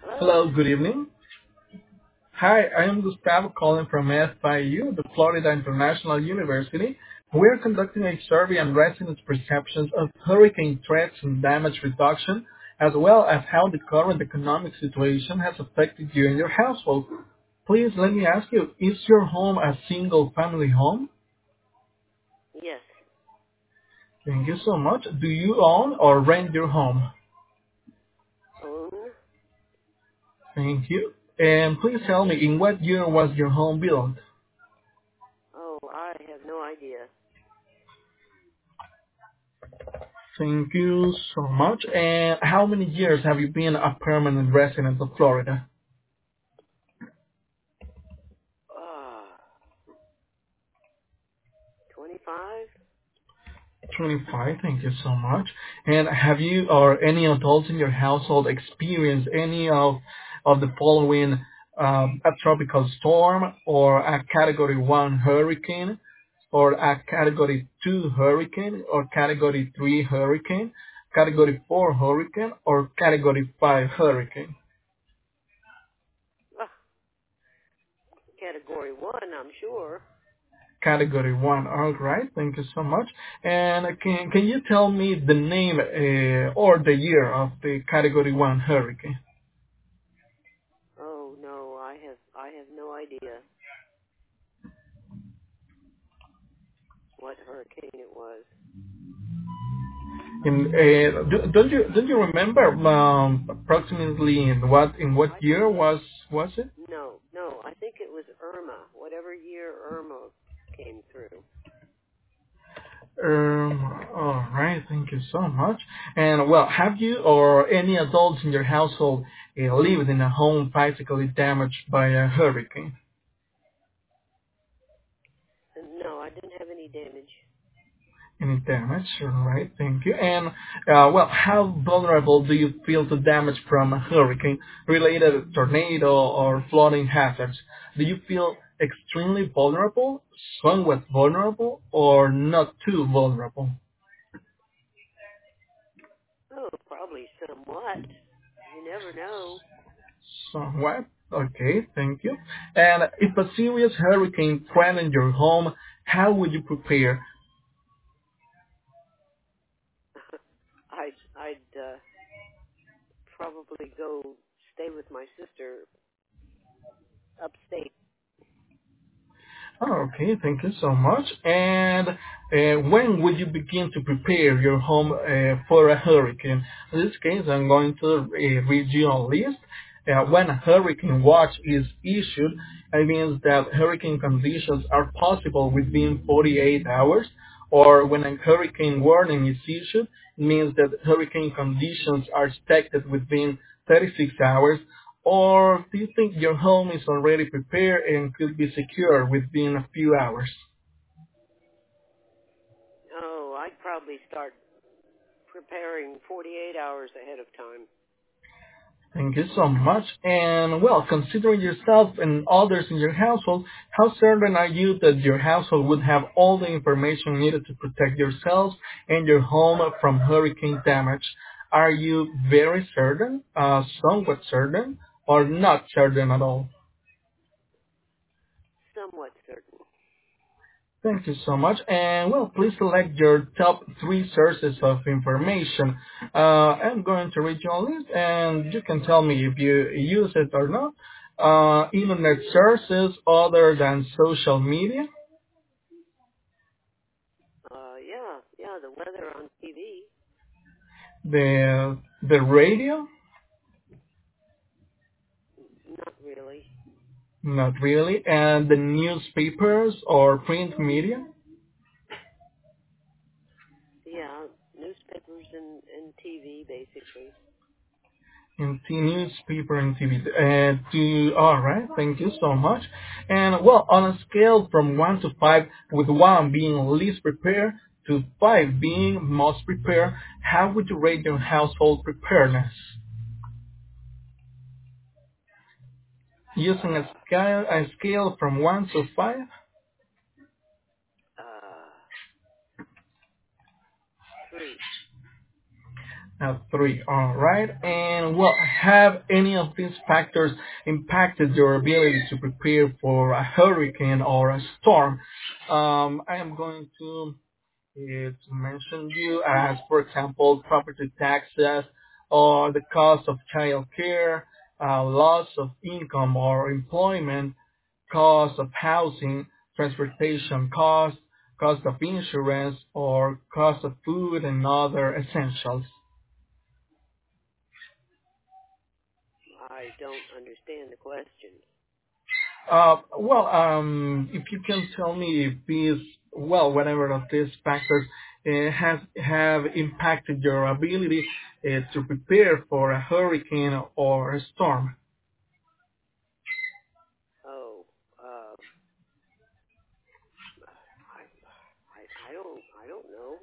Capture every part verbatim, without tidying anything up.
Hello? Hello, good evening. Hi, I am Gustavo calling from F I U, the Florida International University. We are conducting a survey on residents' perceptions of hurricane threats and damage reduction, as well as how the current economic situation has affected you and your household. Please let me ask you, is your home a single-family home? Yes. Thank you so much. Do you own or rent your home? Own? Thank you. And please tell me, in what year was your home built? Oh, I have no idea. Thank you so much. And how many years have you been a permanent resident of Florida? Ah, twenty-five? twenty-five. Thank you so much. And have you or any adults in your household experienced any of of the following: um, a tropical storm, or a Category one hurricane, or a Category two hurricane, or Category three hurricane, Category four hurricane, or Category five hurricane? Ah, category one, I'm sure. Category one. All right. Thank you so much. And can can you tell me the name uh, or the year of the Category one hurricane? Oh, no, I have, I have no idea what hurricane it was. In uh, do, don't you don't you remember um, approximately in what in what I year think, was was it? no, no, I think it was Irma, whatever year Irma came through. Um. All right. Thank you so much. And well, have you or any adults in your household uh, lived in a home physically damaged by a hurricane? And no, I didn't have any damage. Any damage? All right, thank you. And uh, well, how vulnerable do you feel to damage from a hurricane related tornado or flooding hazards? Do you feel extremely vulnerable, somewhat vulnerable, or not too vulnerable? Oh, probably somewhat. You never know. Somewhat. Okay, thank you. And if a serious hurricane threatened your home, how would you prepare? I'd, I'd, uh, probably go stay with my sister upstate. Oh, okay, thank you so much. And uh, when would you begin to prepare your home uh, for a hurricane? In this case, I'm going to uh, read you a list. Uh, when a hurricane watch is issued, it means that hurricane conditions are possible within forty-eight hours. Or when a hurricane warning is issued, it means that hurricane conditions are expected within thirty-six hours. Or do you think your home is already prepared and could be secure within a few hours? Oh, I'd probably start preparing forty-eight hours ahead of time. Thank you so much. And well, considering yourself and others in your household, how certain are you that your household would have all the information needed to protect yourselves and your home from hurricane damage? Are you very certain, uh, somewhat certain, or not certain at all? Somewhat certain. Thank you so much. And well, please select your top three sources of information. Uh, I'm going to read you a list and you can tell me if you use it or not. Uh, internet sources other than social media, Uh, yeah, yeah, the weather on T V. the, the radio, Not really. not really, and the newspapers or print media. Yeah, newspapers and, and T V, basically. In the newspaper and T V. Uh, do, all right, thank you so much. And well, on a scale from one to five, with one being least prepared to five being most prepared, how would you rate your household preparedness? Using a Uh, scale, a scale from one to five, uh, three. Uh, three. All right. And well, have any of these factors impacted your ability to prepare for a hurricane or a storm? Um, I am going to, uh, to mention you as, for example, property taxes or the cost of child care, uh, loss of income or employment, cost of housing, transportation costs, cost of insurance, or cost of food and other essentials. I don't understand the question. Uh, well, um, if you can tell me if these, well, whatever of these factors uh, has have impacted your ability uh, to prepare for a hurricane or a storm. Oh, uh, I, I, I don't, I don't know.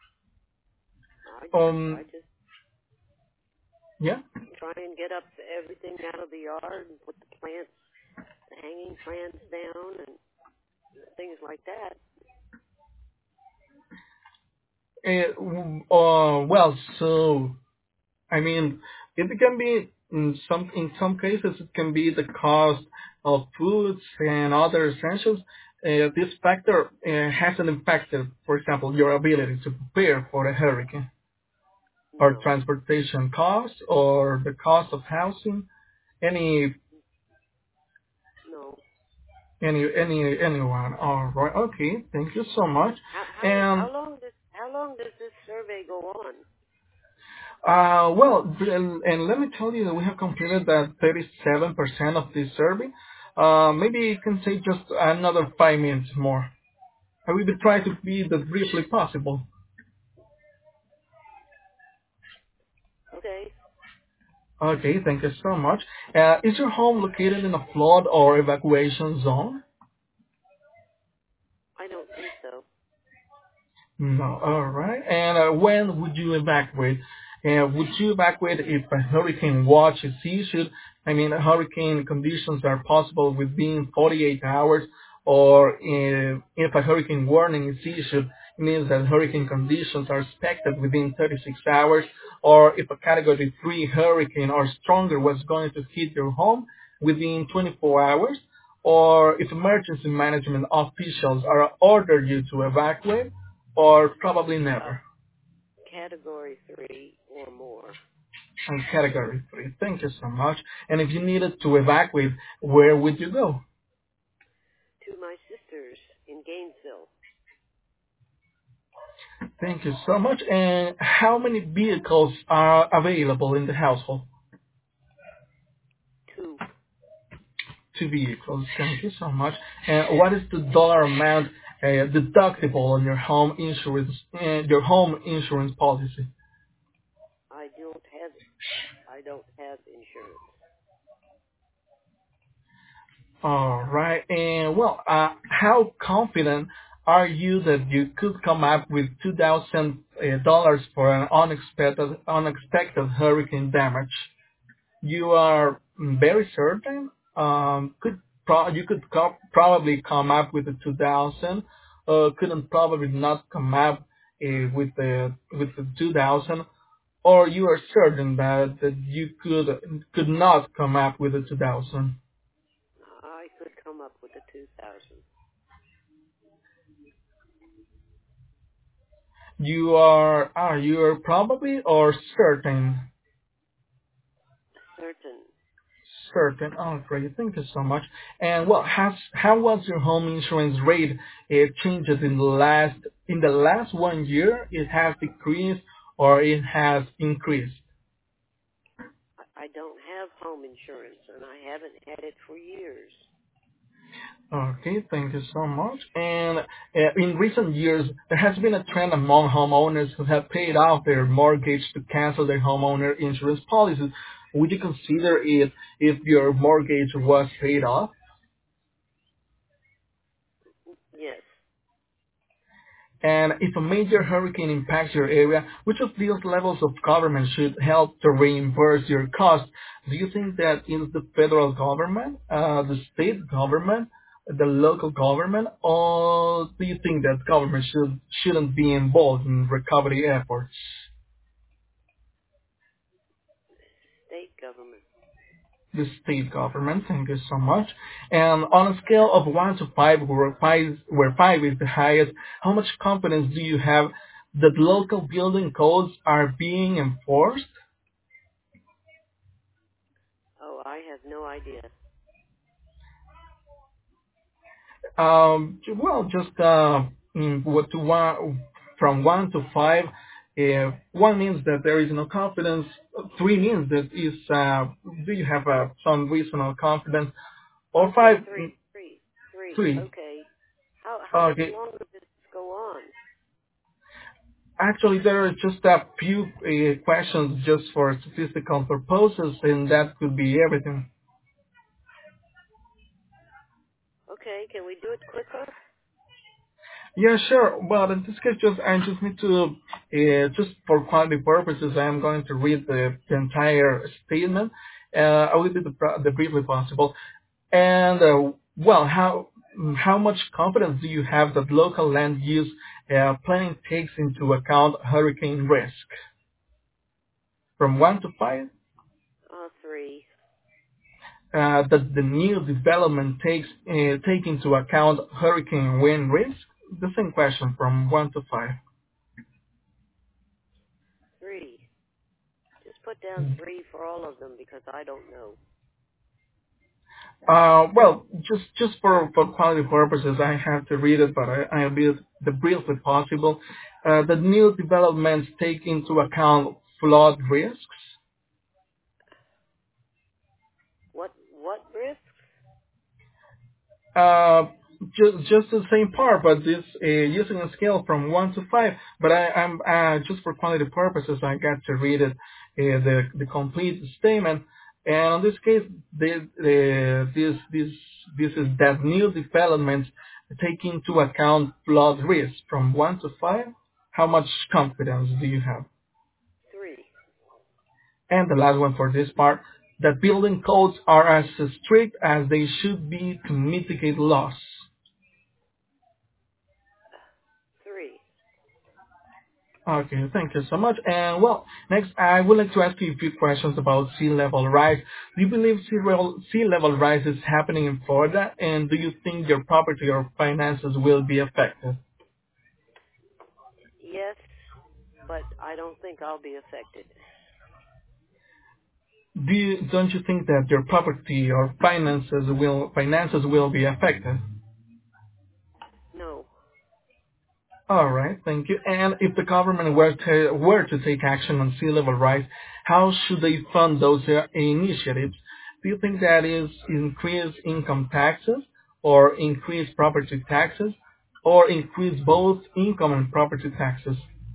I just, I Um, just yeah. try and get up everything out of the yard and put the plants, the hanging plants down and things like that. Uh, w- uh, well, so I mean, it can be in some in some cases it can be the cost of foods and other essentials. Uh, this factor uh, hasn't impacted, for example, your ability to prepare for a hurricane, or No, transportation costs, or the cost of housing. Any no. any any anyone. All right. Okay. Thank you so much. How, how, And how long does, how long does this survey go on? Uh, well, and, and let me tell you that we have completed that thirty-seven percent of this survey. Uh, maybe you can take just another five minutes more. I will be trying to be as briefly possible. Okay, Okay, thank you so much. Uh, is your home located in a flood or evacuation zone? I don't think so. No, all right. And uh, when would you evacuate? Uh, would you evacuate if a hurricane watch is issued? I mean, hurricane conditions are possible within forty-eight hours, or if, if a hurricane warning is issued, it means that hurricane conditions are expected within thirty-six hours, or if a category three hurricane or stronger was going to hit your home within twenty-four hours, or if emergency management officials are ordered you to evacuate, or probably Uh, never. category three or more. And category three. Thank you so much. And if you needed to evacuate, where would you go? To my sisters in Gainesville. Thank you so much. And how many vehicles are available in the household? Two. Two vehicles. Thank you so much. And what is the dollar amount uh, deductible on your home insurance, uh, your home insurance policy? I don't have, I don't have insurance. All right. And well, uh, how confident are you that you could come up with two thousand dollars for an unexpected unexpected hurricane damage? You are very certain. Um, could pro- you could co- probably come up with the two thousand. Uh, couldn't probably not come up uh, with the with the two thousand, or you are certain that that you could could not come up with the two thousand. I could come up with a two thousand. You are, are you are probably or certain? Certain. Certain. Oh, great. Thank you so much. And well, has how was your home insurance rate? It changed in the last in the last one year. It has decreased or it has increased. I I don't have home insurance, and I haven't had it for years. Okay, thank you so much. And uh, in recent years, there has been a trend among homeowners who have paid off their mortgage to cancel their homeowner insurance policies. Would you consider it if your mortgage was paid off? Yes. And if a major hurricane impacts your area, which of these levels of government should help to reimburse your costs? Do you think that is the federal government, uh, the state government, the local government, or do you think that government should, shouldn't be involved in recovery efforts? government. The state government. Thank you so much. And on a scale of one to five, where five, where five is the highest, how much confidence do you have that local building codes are being enforced? Oh, I have no idea. Um, well, just uh, mm, what to one, from one to five. Uh, one means that there is no confidence. Three means that is uh, do you have uh, some reasonable confidence? Or Okay, five, three, mm, three, three. three. Okay. How how much Okay. longer does this go on? Actually, there are just a few uh, questions just for statistical purposes, and that could be everything. Okay, can we do it quicker? Yeah, sure. But in this case, just I just need to, uh, just for quality purposes, I am going to read the, the entire statement. Uh, I will do the, pro- the briefly possible. And uh, well, how how much confidence do you have that local land use uh, planning takes into account hurricane risk? From one to five, Uh, three, uh, that the new development takes uh, take into account hurricane wind risk? The same question from one to five. three. Just put down three for all of them because I don't know. Uh, well, just just for, for quality purposes, I have to read it, but I, I'll be the briefly possible. Uh, the new developments take into account flood risks. What what risk? Uh, just just the same part, but this uh, using a scale from one to five. But I, I'm uh, just for quality purposes, I got to read it, uh, the the complete statement. And in this case, the, the, this this this is that new developments take into account flood risk from one to five. How much confidence do you have? Three, And the last one for this part, that building codes are as strict as they should be to mitigate loss. three. Okay, thank you so much. And well, next I would like to ask you a few questions about sea level rise. Do you believe sea level, sea level rise is happening in Florida? And do you think your property or finances will be affected? Yes, but I don't think I'll be affected. Do you, don't you think that your property or finances will finances will be affected? No. All right, thank you. And if the government were to, were to take action on sea level rise, how should they fund those uh, initiatives? Do you think that is increase income taxes or increase property taxes or increase both income and property taxes?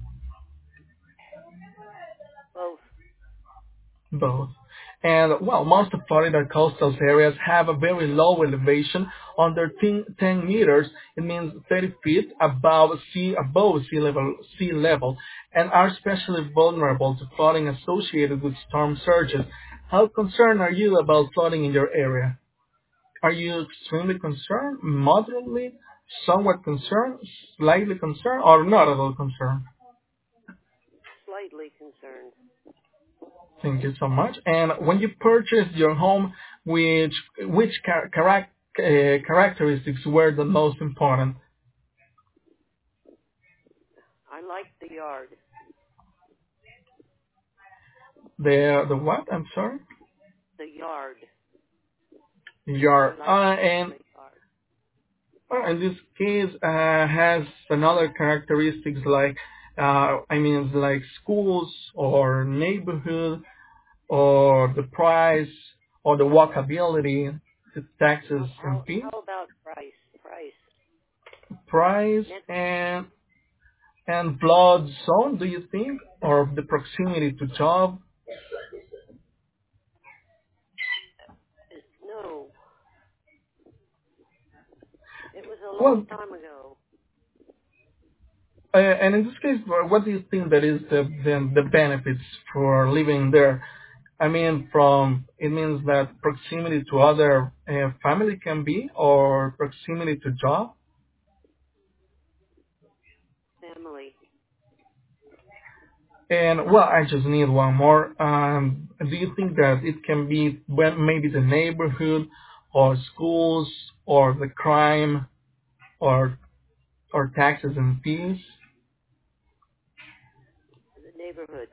Both. Both. And well, most of Florida coastal areas have a very low elevation under ten, ten meters. It means thirty feet above sea above sea level sea level, and are especially vulnerable to flooding associated with storm surges. How concerned are you about flooding in your area? Are you extremely concerned, moderately, somewhat concerned, slightly concerned, or not at all concerned? Slightly concerned. Thank you so much. And when you purchased your home, which which char- charac- uh, characteristics were the most important? I like the yard. The the what? I'm sorry. The yard. I Your like uh, and the yard. uh, in this case uh, has another characteristics like uh, I mean like schools or neighborhood or the price or the walkability, the taxes How and how fees, how about price? Price. price Net. and and blood zone, do you think, or the proximity to job? No. It was a long Well, time ago. uh, and in this case, wha- what do you think that is the, the the benefits for living there? I mean, from it means that proximity to other uh, family can be, or proximity to job. Family. And well, I just need one more. Um, do you think that it can be well, maybe the neighborhood, or schools, or the crime, or or taxes and fees? The neighborhood.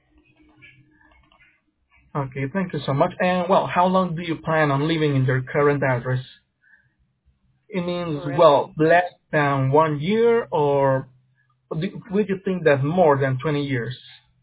Okay, thank you so much. And well, how long do you plan on living in your current address? It means Forever. well less than one year, or do, would you think that more than twenty years?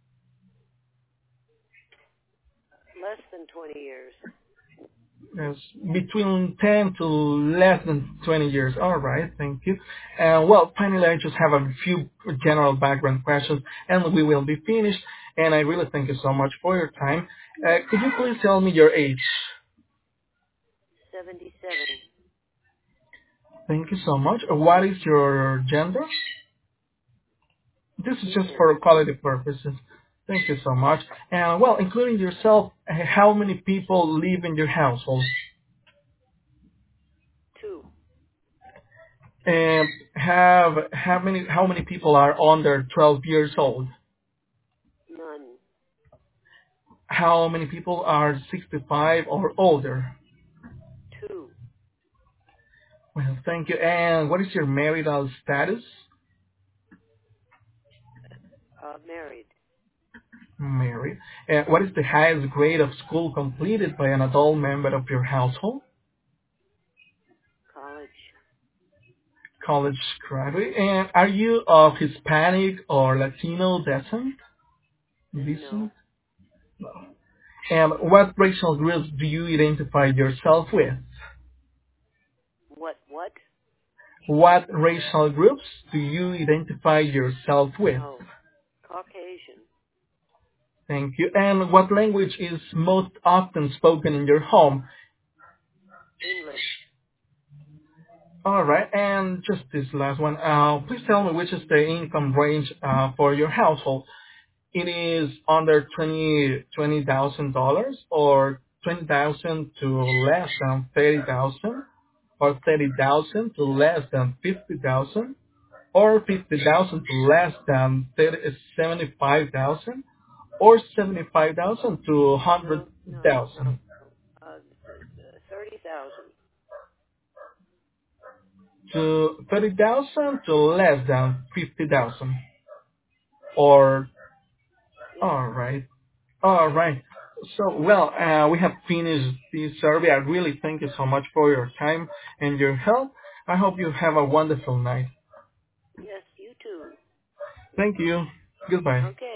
Less than twenty years. Yes, between ten to less than twenty years. All right, thank you. Uh, well, finally, I just have a few general background questions, and we will be finished. And I really thank you so much for your time. Uh, could you please tell me your age? seventy-seven. Thank you so much. Uh, What is your gender? This is just Female. for quality purposes. Thank you so much. And well, including yourself, uh, how many people live in your household? Two. And have how many how many people are under twelve years old? None. How many people are sixty-five or older? Two. Well, thank you. And what is your marital status? Uh, married. Married. And what is the highest grade of school completed by an adult member of your household? College. College graduate. And are you of Hispanic or Latino descent? No. Descent? And what racial groups do you identify yourself with? What? What? What racial groups do you identify yourself with? Oh. Caucasian. Thank you. And what language is most often spoken in your home? English. All right. And just this last one. Uh, please tell me which is the income range uh, for your household. It is under twenty twenty thousand dollars, or twenty thousand to less than thirty thousand, or thirty thousand to less than fifty thousand, or fifty thousand to less than seventy five thousand, or seventy five thousand to one hundred No. No. No. thousand. Uh, thirty thousand. To thirty thousand to less than fifty thousand. Or, Yes. alright, alright. So, well, uh, we have finished this survey. I really thank you so much for your time and your help. I hope you have a wonderful night. Yes. You too. Thank you. Goodbye. Okay.